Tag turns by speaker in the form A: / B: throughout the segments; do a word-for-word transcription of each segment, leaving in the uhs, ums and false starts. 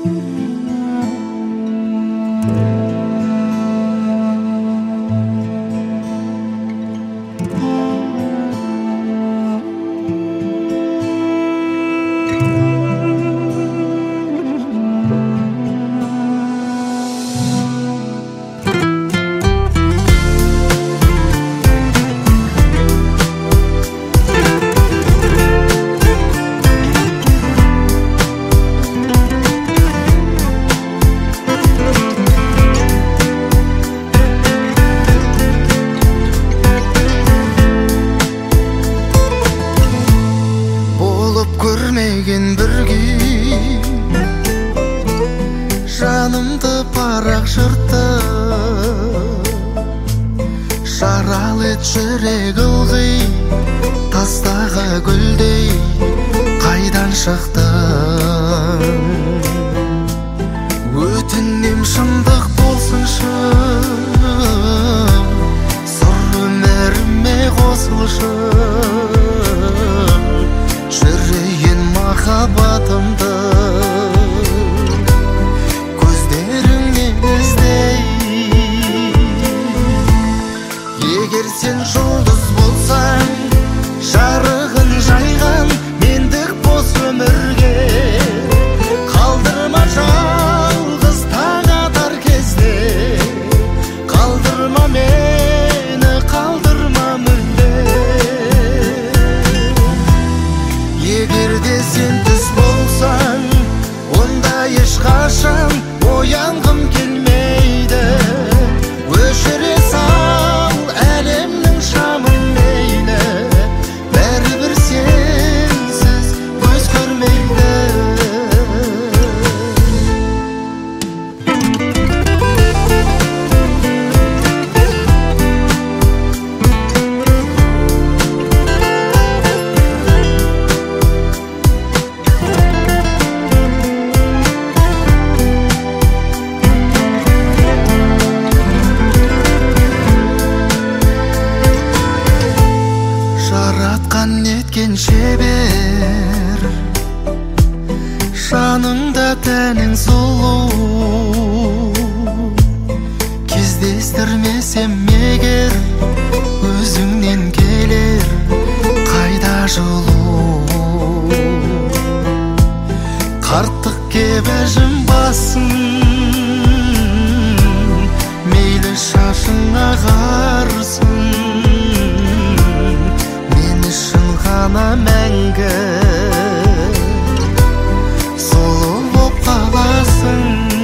A: Көрмеген бірге жанымды парақ жыртты, жаралы жүрек ылғи тастағы гүлдей қайдан шықтың? Өтінем шындық болсыншы, сыр өміріме қосылшы, жүрейін махаббатымды көздеріңнен іздей. Егер сен жұлдыз болсаң, жарығын жайған мендік бос өмірге, қалдырма жалғыз таң атар кезде, қалдырма мені, қалдырма мүлде. Егер де сен түс болсаң, онда ешқашан оянғым келмейді. Өшіре сал әлемнің шамын мейлі, бәрібір сенсіз көз көрмейді. Жаратқан неткен шебер, жаныңда тәнің сұлу. Кездестірмесем егер, өзіңнен келер қайда жылу. Қарттық кебежім басын, мейлі шашың ағарсын, ғана мәңгі сұлу боп қаласың.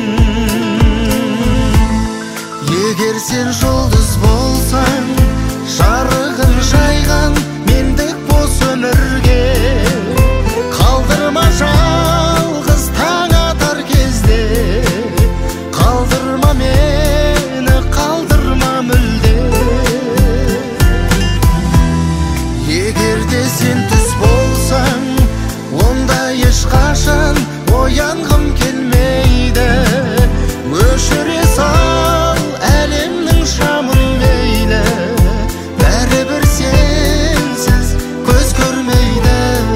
A: Егер сен жұлдыз болсаң, жарығын жайған мендік бос өмірге, қалдырма жалғыз таң атар кезде, қалдырма мені, қалдырма мүлде. Егер де сен түс болсаң, онда ешқашан оянғым келмейді. Өшіре сал әлемнің шамын мейлі, бәрібір сенсіз көз көрмейді.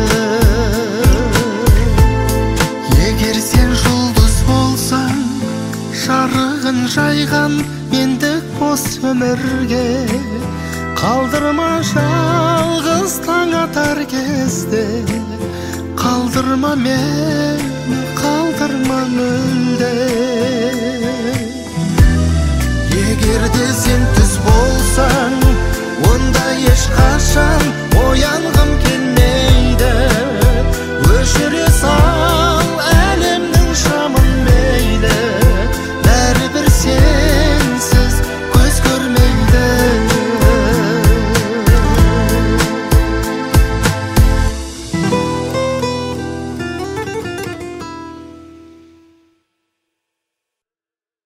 A: Егер сен жұлдыз болсаң, жарығын жайған мендік бос өмірге, қалдырма жалғыз таң атар кезде, қалдырма мені, қалдырма мүлде.